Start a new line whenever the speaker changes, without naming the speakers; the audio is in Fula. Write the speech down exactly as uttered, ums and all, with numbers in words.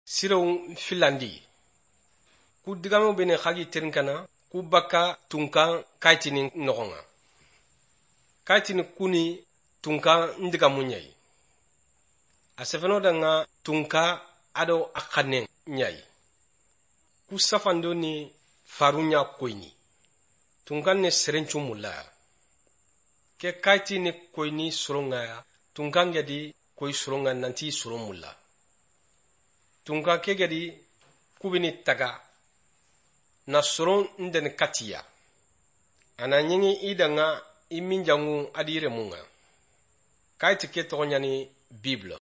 Sirong filandi. Ku digamo bene khagi terinkana ku baka tunkan kaitini nogonga. Kaitini kuni tunkan ndiga munyai. Asefeno danga tunka ado akane nyai. Ku safando ni farunya koini. Tunkan ne serenchu mula. Ke kaitini koini suronga tunkan jadi koi suronga nanti suron mula. Tunkan ke jadi kubini taga na suron ndene katiya. Ana nyingi idanga iminjangu adire munga. Kaiti ke togonyani Bible.